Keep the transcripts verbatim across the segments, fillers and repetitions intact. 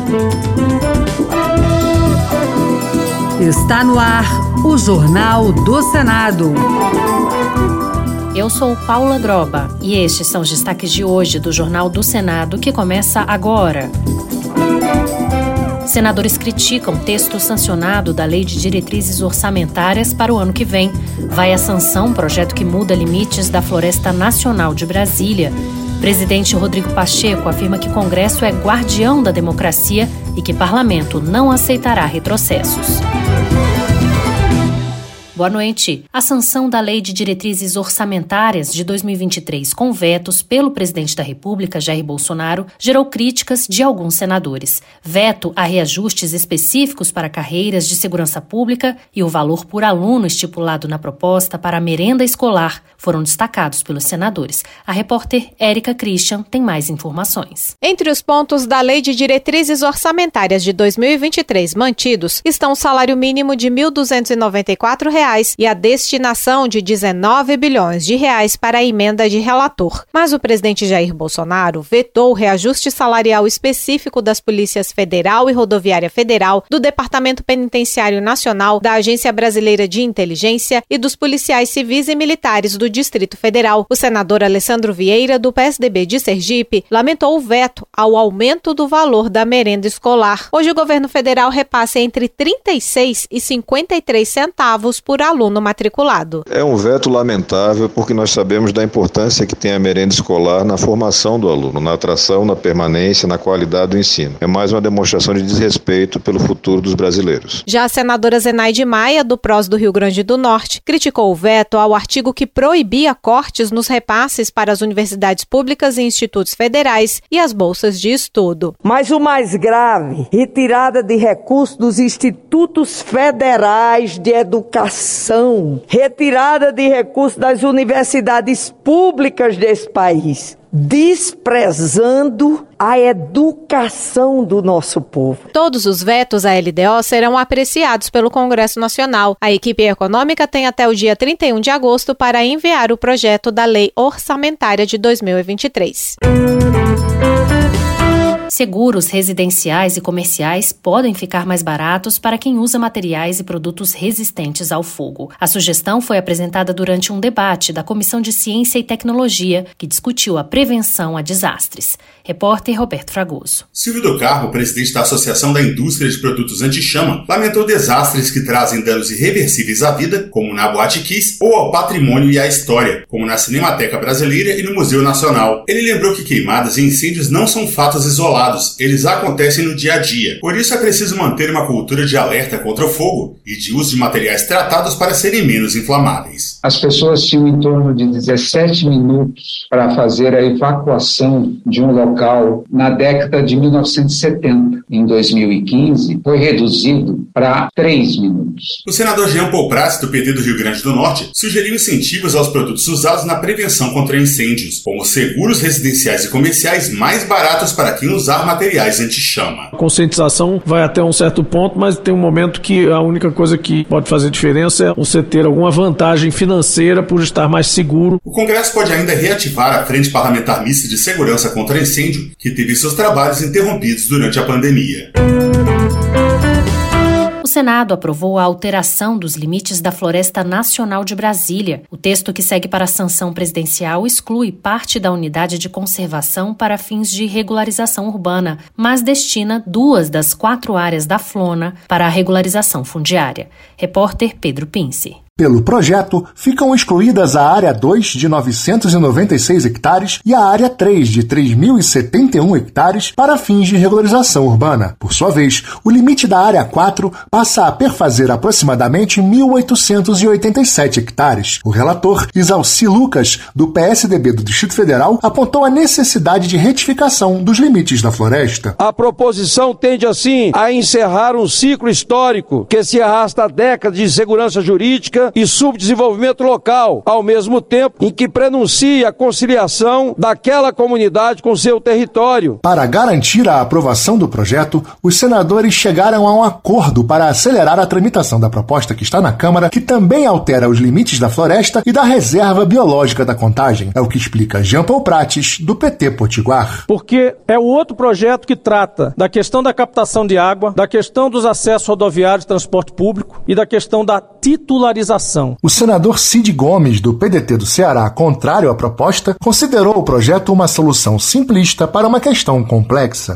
Está no ar o Jornal do Senado. Eu sou Paula Groba e estes são os destaques de hoje do Jornal do Senado, que começa agora. Senadores criticam texto sancionado da Lei de Diretrizes Orçamentárias para o ano que vem. Vai à sanção um projeto que muda limites da Floresta Nacional de Brasília. Presidente Rodrigo Pacheco afirma que Congresso é guardião da democracia e que parlamento não aceitará retrocessos. Boa noite. A sanção da Lei de Diretrizes Orçamentárias de dois mil e vinte e três com vetos pelo presidente da República, Jair Bolsonaro, gerou críticas de alguns senadores. Veto a reajustes específicos para carreiras de segurança pública e o valor por aluno estipulado na proposta para a merenda escolar foram destacados pelos senadores. A repórter Érica Christian tem mais informações. Entre os pontos da Lei de Diretrizes Orçamentárias de dois mil e vinte e três mantidos estão o salário mínimo de mil duzentos e noventa e quatro reais e a destinação de dezenove bilhões de reais para a emenda de relator. Mas o presidente Jair Bolsonaro vetou o reajuste salarial específico das Polícias Federal e Rodoviária Federal, do Departamento Penitenciário Nacional, da Agência Brasileira de Inteligência e dos policiais civis e militares do Distrito Federal. O senador Alessandro Vieira, do P S D B de Sergipe, lamentou o veto ao aumento do valor da merenda escolar. Hoje o governo federal repassa entre trinta e seis e cinquenta e três centavos por aluno matriculado. É um veto lamentável porque nós sabemos da importância que tem a merenda escolar na formação do aluno, na atração, na permanência, na qualidade do ensino. É mais uma demonstração de desrespeito pelo futuro dos brasileiros. Já a senadora Zenaide Maia, do P R O S do Rio Grande do Norte, criticou o veto ao artigo que proibia cortes nos repasses para as universidades públicas e institutos federais e as bolsas de estudo. Mas o mais grave, retirada de recursos dos institutos federais de educação, retirada de recursos das universidades públicas desse país, desprezando a educação do nosso povo. Todos os vetos à L D O serão apreciados pelo Congresso Nacional. A equipe econômica tem até o dia trinta e um de agosto para enviar o projeto da Lei Orçamentária de dois mil e vinte e três. Seguros residenciais e comerciais podem ficar mais baratos para quem usa materiais e produtos resistentes ao fogo. A sugestão foi apresentada durante um debate da Comissão de Ciência e Tecnologia, que discutiu a prevenção a desastres. Repórter Roberto Fragoso. Silvio do Carmo, presidente da Associação da Indústria de Produtos Anti-Chama, lamentou desastres que trazem danos irreversíveis à vida, como na Boate Kiss, ou ao patrimônio e à história, como na Cinemateca Brasileira e no Museu Nacional. Ele lembrou que queimadas e incêndios não são fatos isolados, eles acontecem no dia a dia. Por isso é preciso manter uma cultura de alerta contra o fogo e de uso de materiais tratados para serem menos inflamáveis. As pessoas tinham em torno de dezessete minutos para fazer a evacuação de um local na década de mil novecentos e setenta. Em dois mil e quinze, foi reduzido para três minutos. O senador Jean Paul Prats, do P T do Rio Grande do Norte, sugeriu incentivos aos produtos usados na prevenção contra incêndios, como seguros residenciais e comerciais mais baratos para quem usar materiais anti-chama. A conscientização vai até um certo ponto, mas tem um momento que a única coisa que pode fazer diferença é você ter alguma vantagem financeira por estar mais seguro. O Congresso pode ainda reativar a Frente Parlamentar Mista de Segurança contra Incêndio, que teve seus trabalhos interrompidos durante a pandemia. O Senado aprovou a alteração dos limites da Floresta Nacional de Brasília. O texto que segue para a sanção presidencial exclui parte da unidade de conservação para fins de regularização urbana, mas destina duas das quatro áreas da Flona para a regularização fundiária. Repórter Pedro Pince. Pelo projeto, ficam excluídas a área dois de novecentos e noventa e seis hectares e a área três de três mil e setenta e um hectares para fins de regularização urbana. Por sua vez, o limite da área quatro passa a perfazer aproximadamente mil oitocentos e oitenta e sete hectares. O relator, Isalci Lucas, do P S D B do Distrito Federal, apontou a necessidade de retificação dos limites da floresta. A proposição tende, assim, a encerrar um ciclo histórico que se arrasta há décadas de insegurança jurídica indígena e subdesenvolvimento local, ao mesmo tempo em que prenuncia a conciliação daquela comunidade com seu território. Para garantir a aprovação do projeto, os senadores chegaram a um acordo para acelerar a tramitação da proposta que está na Câmara, que também altera os limites da floresta e da reserva biológica da Contagem. É o que explica Jean Paul Prates, do P T Potiguar. Porque é o outro projeto que trata da questão da captação de água, da questão dos acessos rodoviários de transporte público e da questão da titularização. O senador Cid Gomes, do P D T do Ceará, contrário à proposta, considerou o projeto uma solução simplista para uma questão complexa.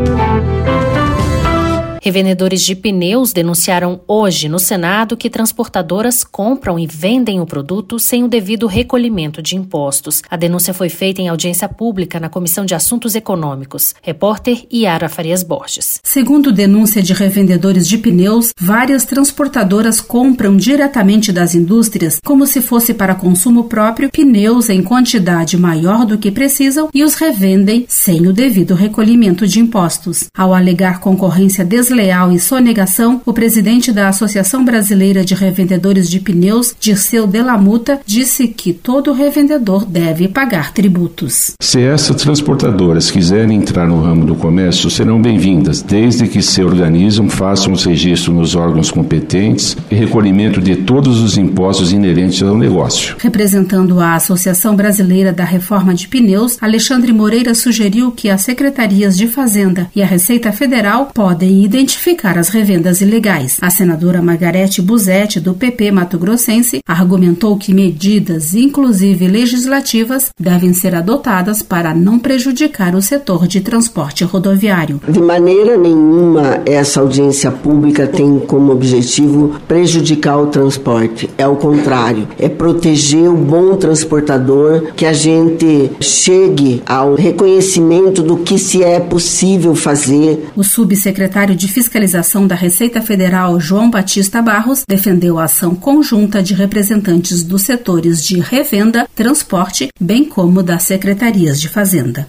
Revendedores de pneus denunciaram hoje no Senado que transportadoras compram e vendem o produto sem o devido recolhimento de impostos. A denúncia foi feita em audiência pública na Comissão de Assuntos Econômicos. Repórter Yara Farias Borges. Segundo denúncia de revendedores de pneus, várias transportadoras compram diretamente das indústrias, como se fosse para consumo próprio, pneus em quantidade maior do que precisam e os revendem sem o devido recolhimento de impostos. Ao alegar concorrência desleal leal e sonegação, o presidente da Associação Brasileira de Revendedores de Pneus, Dirceu de la Muta, disse que todo revendedor deve pagar tributos. Se essas transportadoras quiserem entrar no ramo do comércio, serão bem-vindas, desde que se organizam, façam os registros nos órgãos competentes e recolhimento de todos os impostos inerentes ao negócio. Representando a Associação Brasileira da Reforma de Pneus, Alexandre Moreira sugeriu que as secretarias de Fazenda e a Receita Federal podem identificar identificar as revendas ilegais. A senadora Margarete Busetti, do P P mato-grossense, argumentou que medidas, inclusive legislativas, devem ser adotadas para não prejudicar o setor de transporte rodoviário. De maneira nenhuma, essa audiência pública tem como objetivo prejudicar o transporte. É o contrário, é proteger o bom transportador, que a gente chegue ao reconhecimento do que se é possível fazer. O subsecretário de Fiscalização da Receita Federal, João Batista Barros, defendeu a ação conjunta de representantes dos setores de revenda, transporte, bem como das secretarias de Fazenda.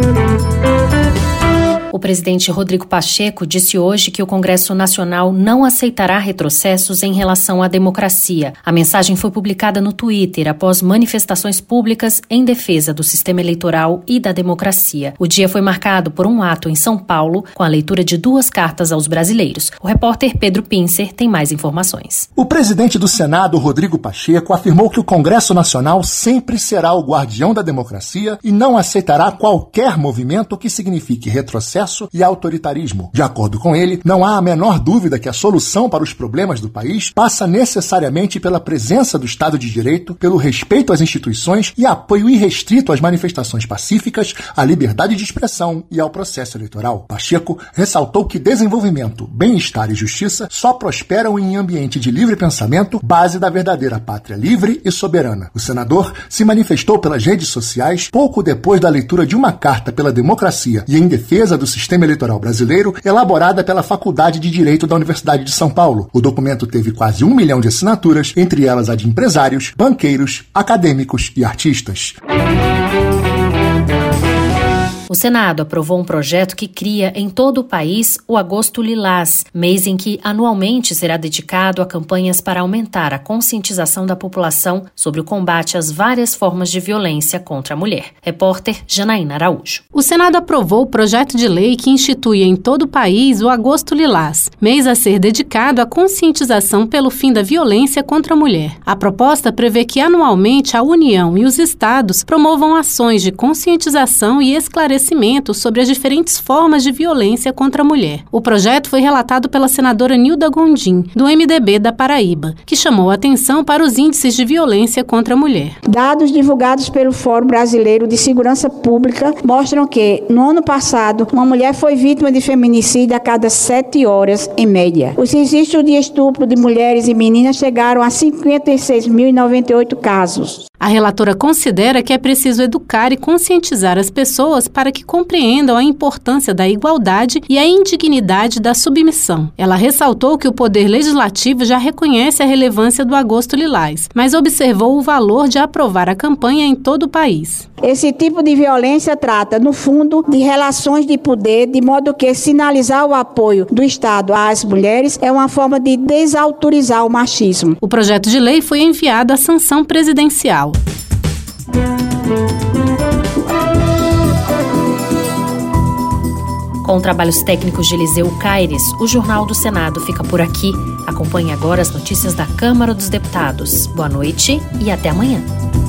O presidente Rodrigo Pacheco disse hoje que o Congresso Nacional não aceitará retrocessos em relação à democracia. A mensagem foi publicada no Twitter após manifestações públicas em defesa do sistema eleitoral e da democracia. O dia foi marcado por um ato em São Paulo com a leitura de duas cartas aos brasileiros. O repórter Pedro Pincer tem mais informações. O presidente do Senado, Rodrigo Pacheco, afirmou que o Congresso Nacional sempre será o guardião da democracia e não aceitará qualquer movimento que signifique retrocesso e autoritarismo. De acordo com ele, não há a menor dúvida que a solução para os problemas do país passa necessariamente pela presença do Estado de Direito, pelo respeito às instituições e apoio irrestrito às manifestações pacíficas, à liberdade de expressão e ao processo eleitoral. Pacheco ressaltou que desenvolvimento, bem-estar e justiça só prosperam em ambiente de livre pensamento, base da verdadeira pátria livre e soberana. O senador se manifestou pelas redes sociais pouco depois da leitura de uma carta pela democracia e em defesa do sistema eleitoral brasileiro, elaborada pela Faculdade de Direito da Universidade de São Paulo. O documento teve quase um milhão de assinaturas, entre elas a de empresários, banqueiros, acadêmicos e artistas. O Senado aprovou um projeto que cria em todo o país o Agosto Lilás, mês em que anualmente será dedicado a campanhas para aumentar a conscientização da população sobre o combate às várias formas de violência contra a mulher. Repórter Janaína Araújo. O Senado aprovou o projeto de lei que institui em todo o país o Agosto Lilás, mês a ser dedicado à conscientização pelo fim da violência contra a mulher. A proposta prevê que anualmente a União e os estados promovam ações de conscientização e esclarecimento sobre as diferentes formas de violência contra a mulher. O projeto foi relatado pela senadora Nilda Gondim, do M D B da Paraíba, que chamou a atenção para os índices de violência contra a mulher. Dados divulgados pelo Fórum Brasileiro de Segurança Pública mostram que, no ano passado, uma mulher foi vítima de feminicídio a cada sete horas, em média. Os registros de estupro de mulheres e meninas chegaram a cinquenta e seis mil e noventa e oito casos. A relatora considera que é preciso educar e conscientizar as pessoas para que compreendam a importância da igualdade e a indignidade da submissão. Ela ressaltou que o Poder Legislativo já reconhece a relevância do Agosto Lilás, mas observou o valor de aprovar a campanha em todo o país. Esse tipo de violência trata, no fundo, de relações de poder, de modo que sinalizar o apoio do Estado às mulheres é uma forma de desautorizar o machismo. O projeto de lei foi enviado à sanção presidencial. Com trabalhos técnicos de Eliseu Caires, o Jornal do Senado fica por aqui. Acompanhe agora as notícias da Câmara dos Deputados. Boa noite e até amanhã.